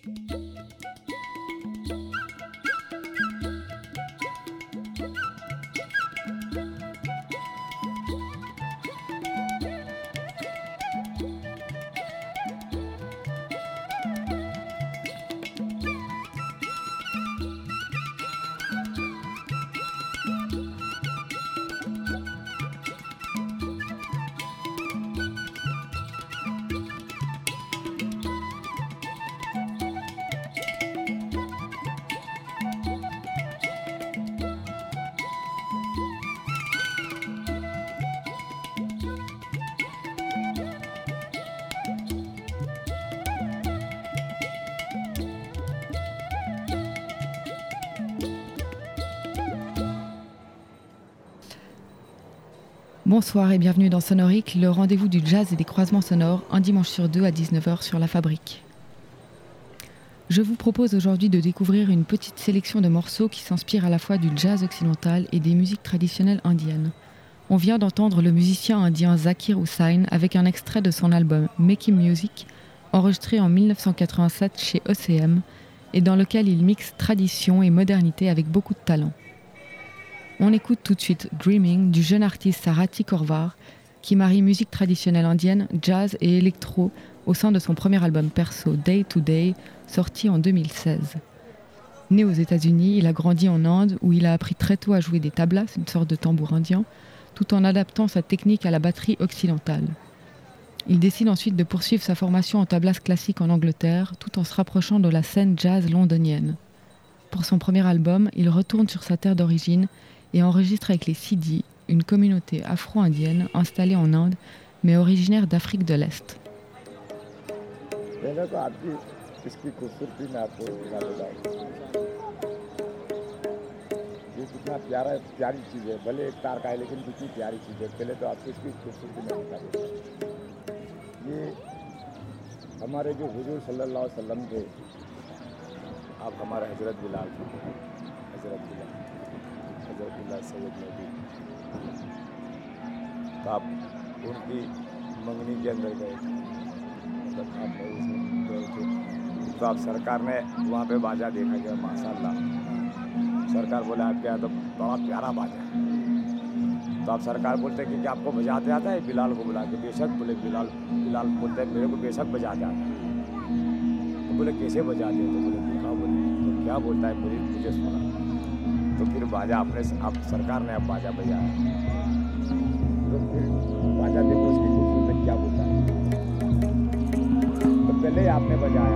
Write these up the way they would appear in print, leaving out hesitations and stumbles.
Bonsoir et bienvenue dans Sonorique, le rendez-vous du jazz et des croisements sonores, un dimanche sur deux à 19h sur La Fabrique. Je vous propose aujourd'hui de découvrir une petite sélection de morceaux qui s'inspirent à la fois du jazz occidental et des musiques traditionnelles indiennes. On vient d'entendre le musicien indien Zakir Hussain avec un extrait de son album Making Music, enregistré en 1987 chez ECM, et dans lequel il mixe tradition et modernité avec beaucoup de talent. On écoute tout de suite Dreaming du jeune artiste Sarathi Korvar qui marie musique traditionnelle indienne, jazz et électro au sein de son premier album perso Day to Day, sorti en 2016. Né aux États-Unis, il a grandi en Inde où il a appris très tôt à jouer des tablas, une sorte de tambour indien, tout en adaptant sa technique à la batterie occidentale. Il décide ensuite de poursuivre sa formation en tablas classique en Angleterre, tout en se rapprochant de la scène jazz londonienne. Pour son premier album, il retourne sur sa terre d'origine et enregistre avec les Sidi, une communauté afro-indienne installée en Inde, mais originaire d'Afrique de l'Est. तो आप उनकी मंगनी के अंदर गए तो आप सरकार ने वहाँ पे बाजा देखा गया माशाल्लाह सरकार बोला आपके यहाँ तो बड़ा प्यारा बाजा है तो आप सरकार बोलते कि क्या आपको बजाते आता है बिलाल को बुला के बेशक बोले बिलाल बोलते हैं मेरे को बेशक बजाते आता है तो बोले कैसे बजाते हैं तो बोले देखा बोले तो क्या बोलता है मुझे सुना तो फिर बाजा आप सरकार ने अब बाजा बजाया तो फिर बाजा देखो उसकी खूबसूरती क्या बोलता है तो पहले ही आपने बजाया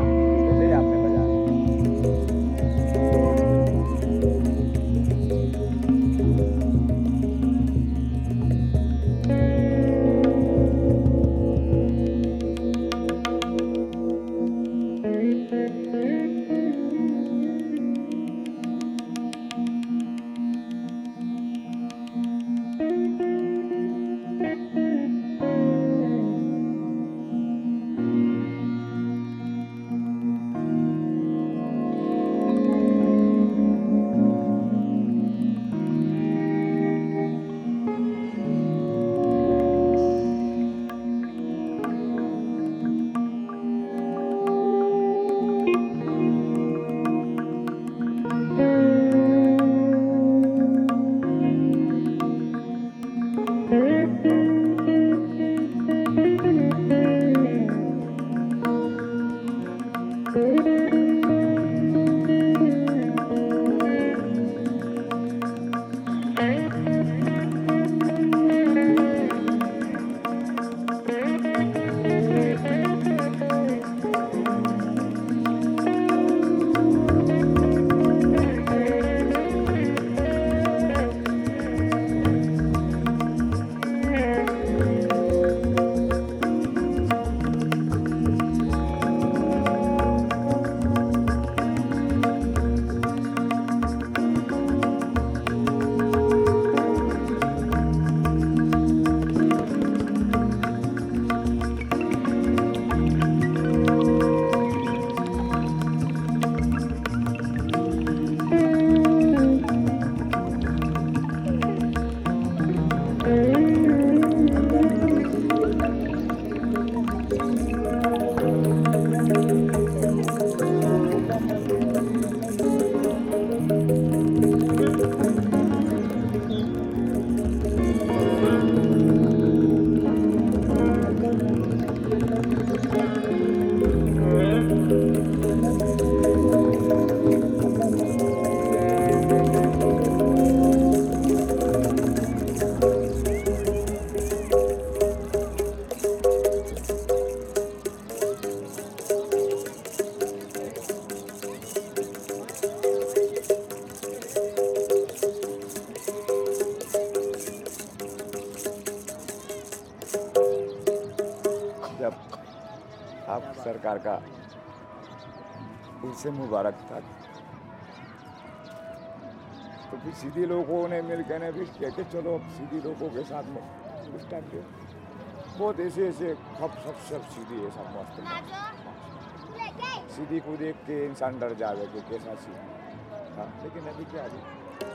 सरकार का उनसे मुबारक था। तो फिर सीधी लोगों ने मिलकर ने भी किया कि चलो अब सीधी लोगों के साथ में उस टाइम पे बहुत ऐसे ऐसे खप सब सीधी है सब मस्त सीधी को देख के इंसान डर जावे कि कैसा सीधी। हाँ लेकिन अभी क्या अभी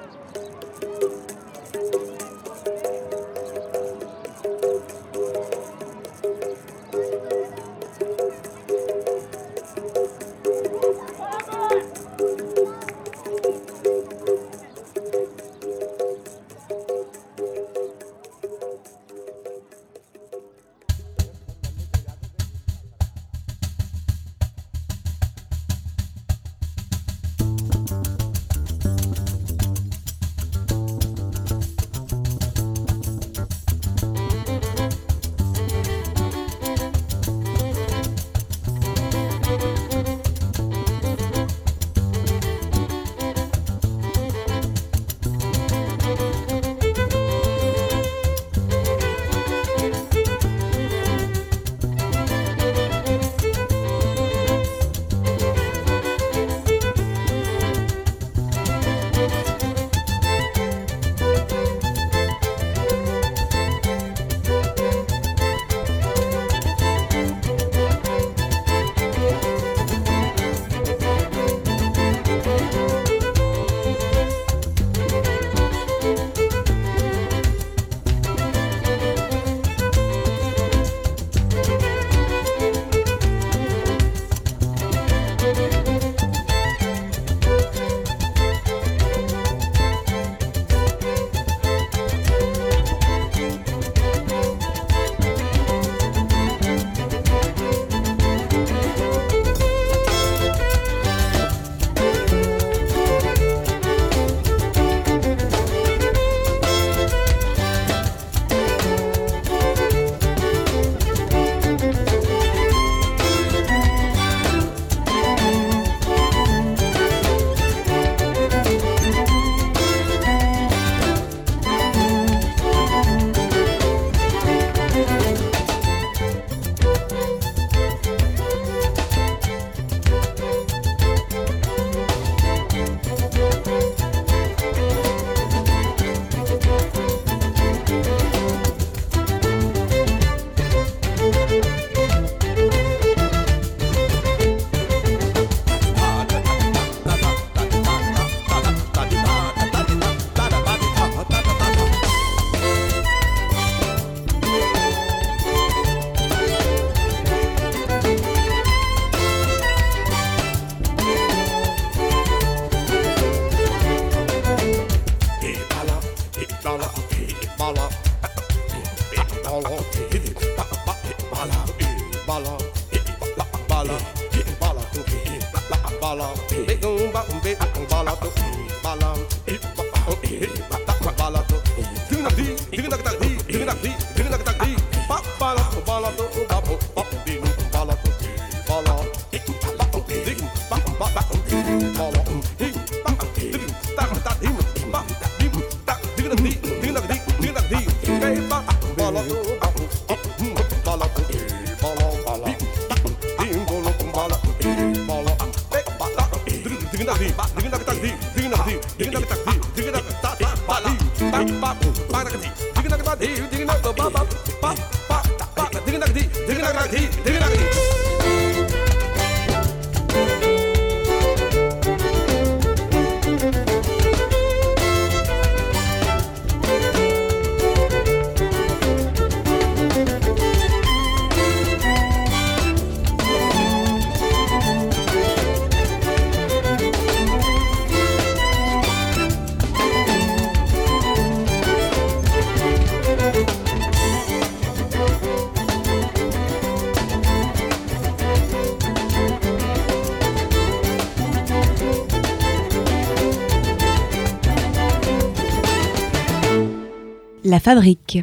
La Fabrique.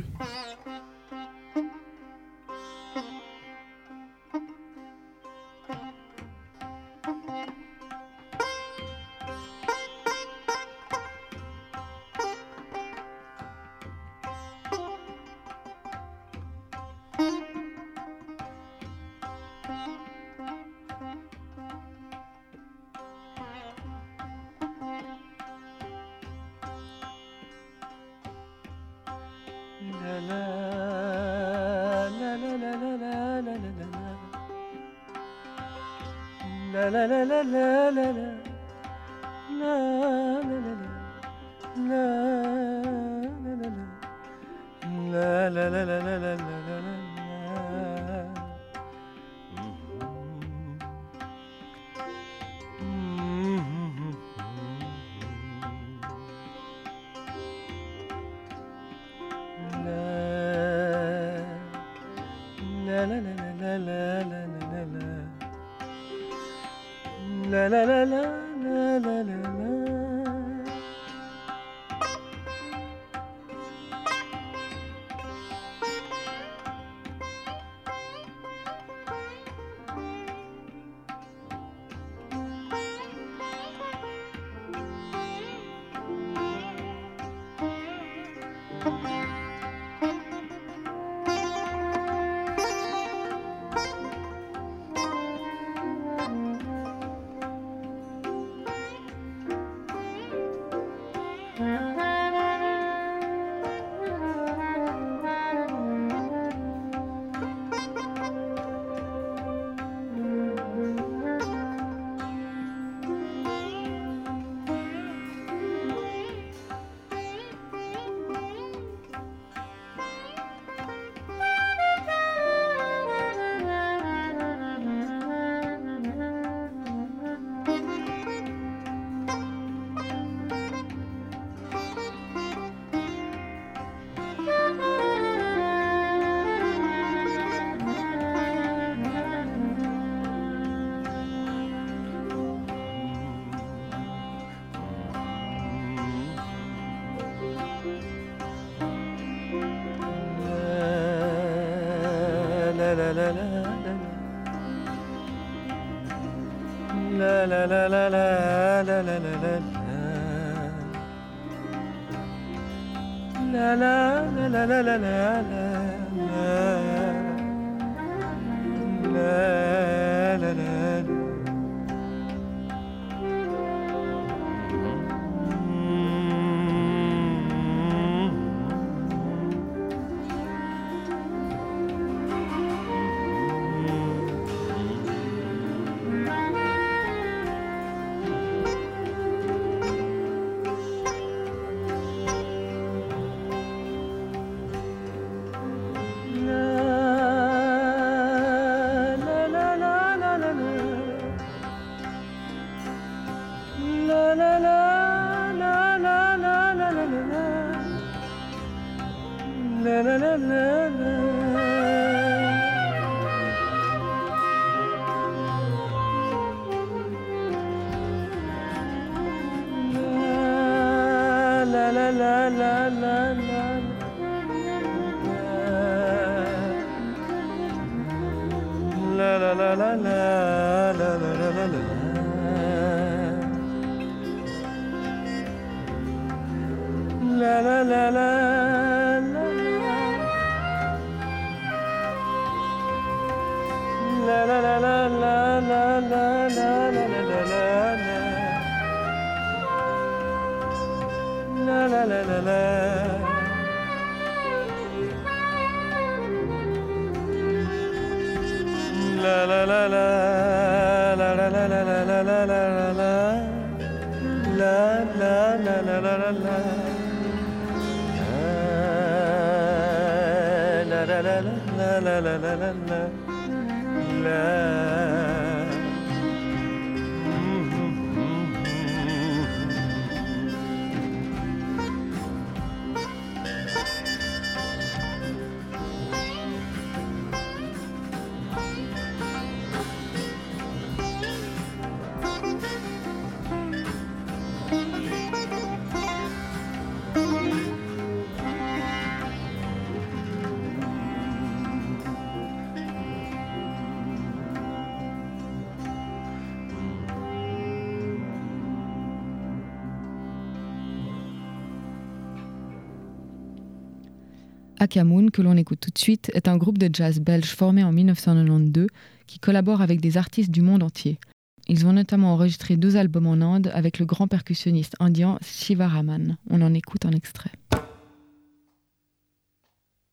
Akamoon, que l'on écoute tout de suite, est un groupe de jazz belge formé en 1992 qui collabore avec des artistes du monde entier. Ils ont notamment enregistré 2 albums en Inde avec le grand percussionniste indien Siva Raman. On en écoute un extrait.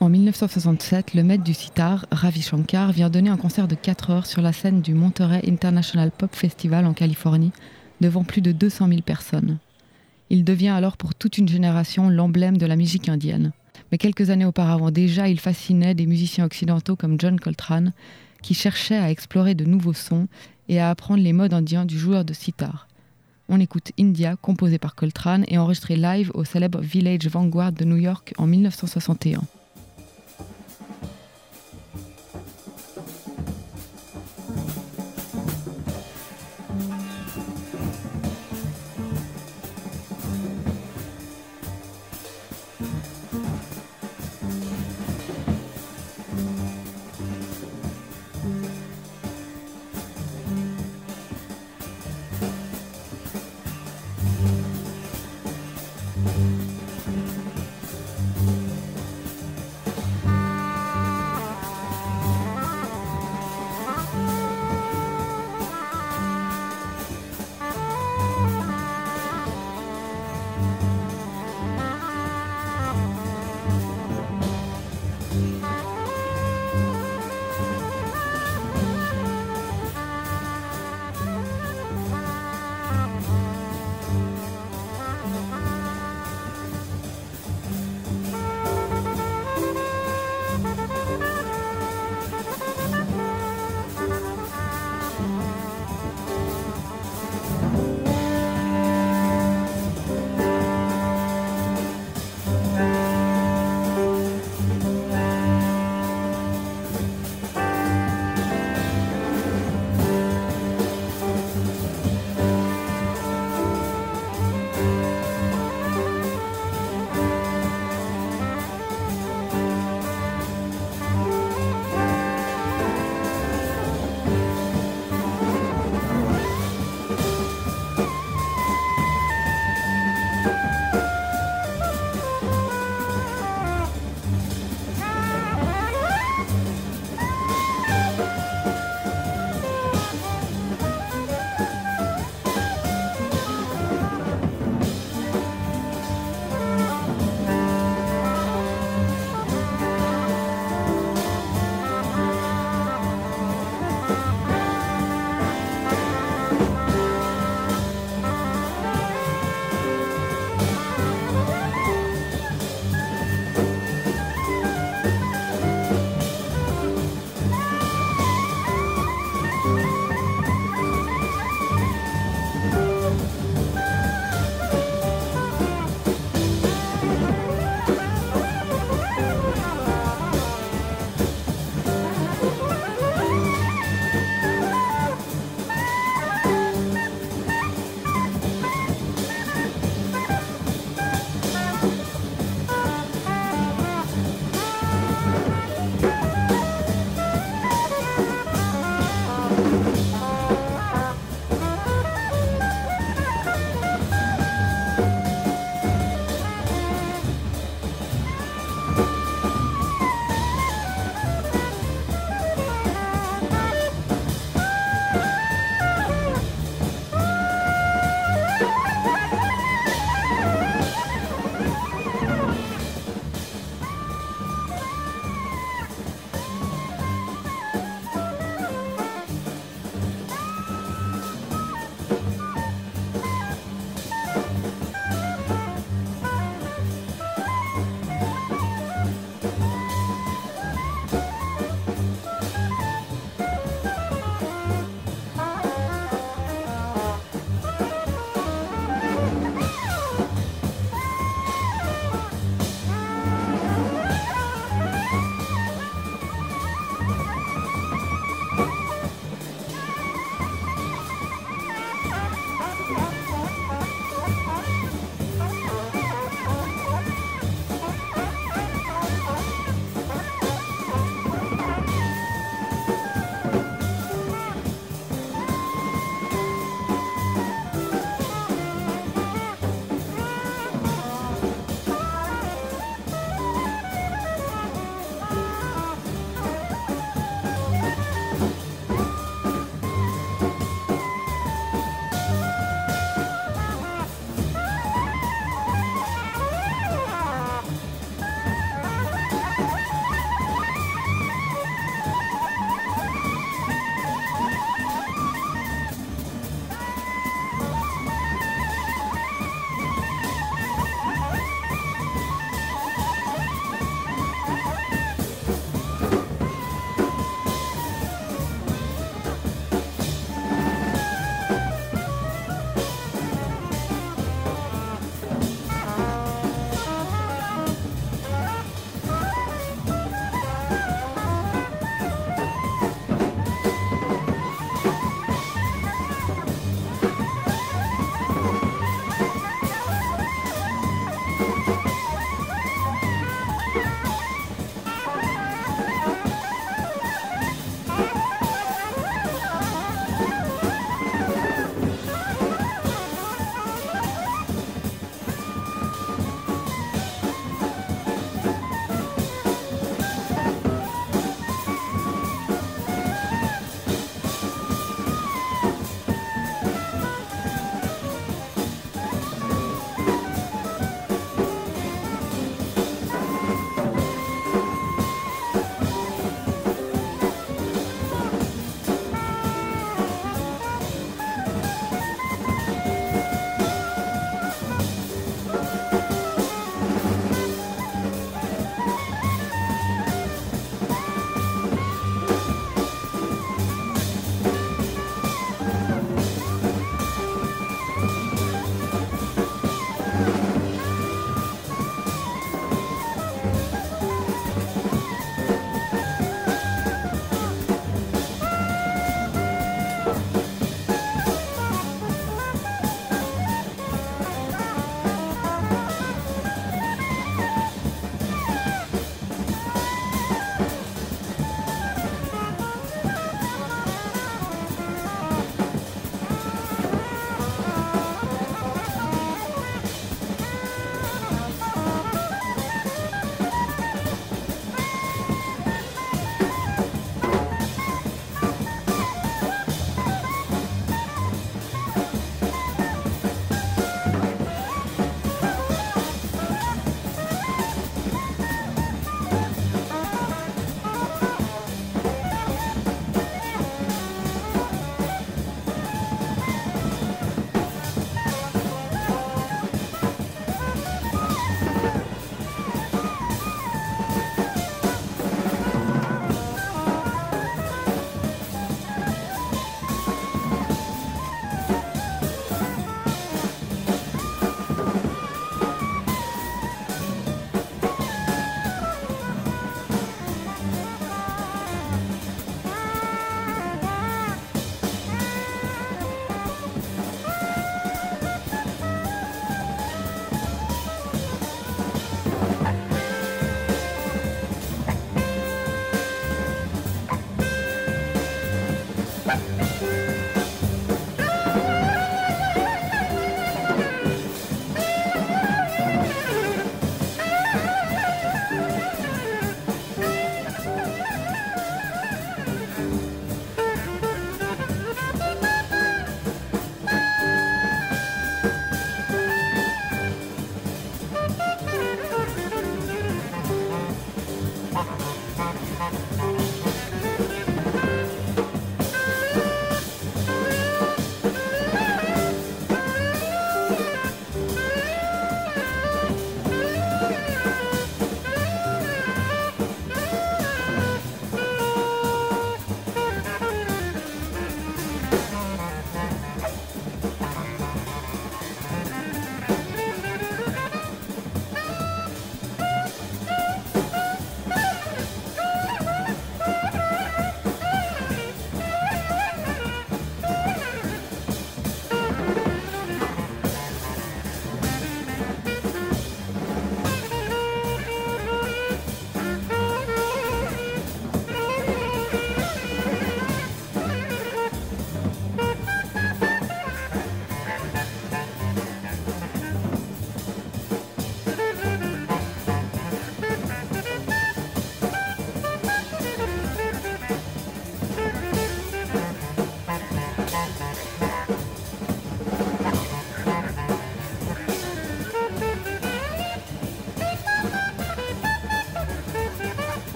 En 1967, le maître du sitar, Ravi Shankar, vient donner un concert de 4 heures sur la scène du Monterey International Pop Festival en Californie, devant plus de 200 000 personnes. Il devient alors pour toute une génération l'emblème de la musique indienne. Mais quelques années auparavant déjà, il fascinait des musiciens occidentaux comme John Coltrane, qui cherchaient à explorer de nouveaux sons et à apprendre les modes indiens du joueur de sitar. On écoute India, composé par Coltrane et enregistré live au célèbre Village Vanguard de New York en 1961.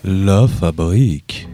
La Fabrique.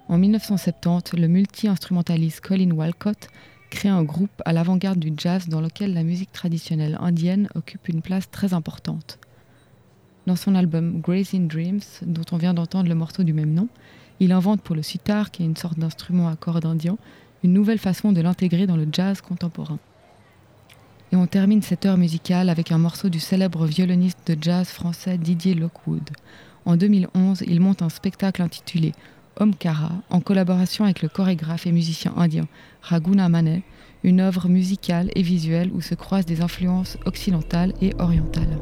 En 1970, le multi-instrumentaliste Colin Walcott crée un groupe à l'avant-garde du jazz dans lequel la musique traditionnelle indienne occupe une place très importante. Dans son album Grazing Dreams, dont on vient d'entendre le morceau du même nom, il invente pour le sitar, qui est une sorte d'instrument à cordes indien, une nouvelle façon de l'intégrer dans le jazz contemporain. Et on termine cette heure musicale avec un morceau du célèbre violoniste de jazz français Didier Lockwood. En 2011, il monte un spectacle intitulé Omkara, en collaboration avec le chorégraphe et musicien indien Raghunath Manet, une œuvre musicale et visuelle où se croisent des influences occidentales et orientales.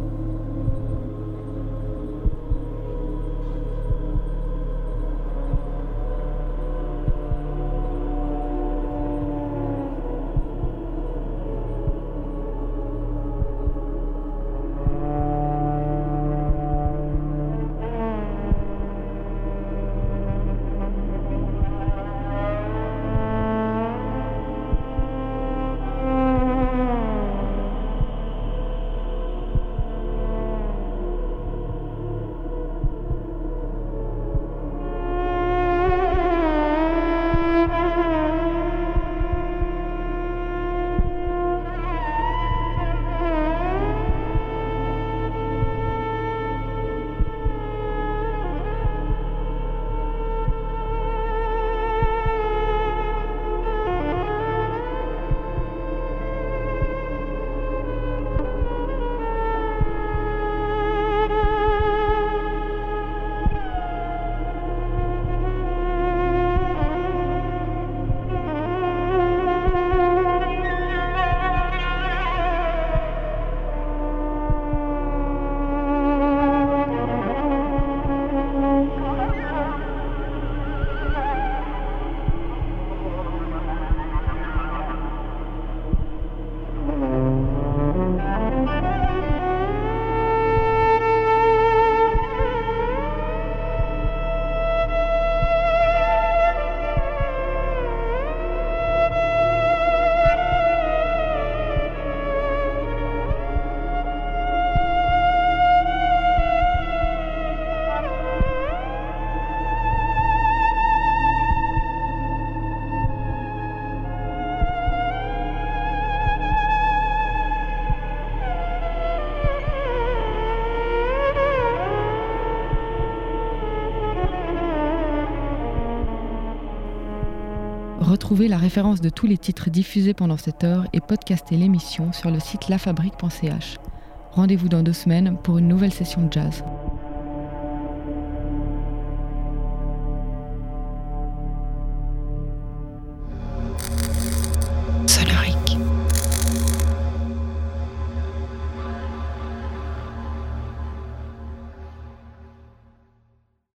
Retrouvez la référence de tous les titres diffusés pendant cette heure et podcastez l'émission sur le site lafabrique.ch. Rendez-vous dans 2 semaines pour une nouvelle session de jazz.